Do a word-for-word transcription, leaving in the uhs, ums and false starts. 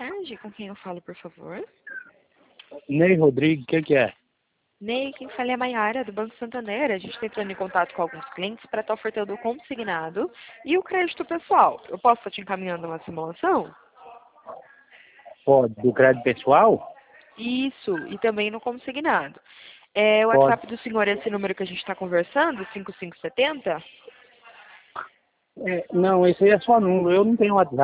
tarde, com quem eu falo, por favor? Ney Rodrigues, o que que é? Ney, quem fala é a Maiara, do Banco Santander. A gente está entrando em contato com alguns clientes para estar ofertando o consignado e o crédito pessoal. Eu posso estar te encaminhando uma simulação? Pode, do crédito pessoal? Isso, e também no consignado. É, o Pode. WhatsApp do senhor é esse número que a gente está conversando, cinco cinco sete zero? É, não, esse aí é só número, eu não tenho WhatsApp.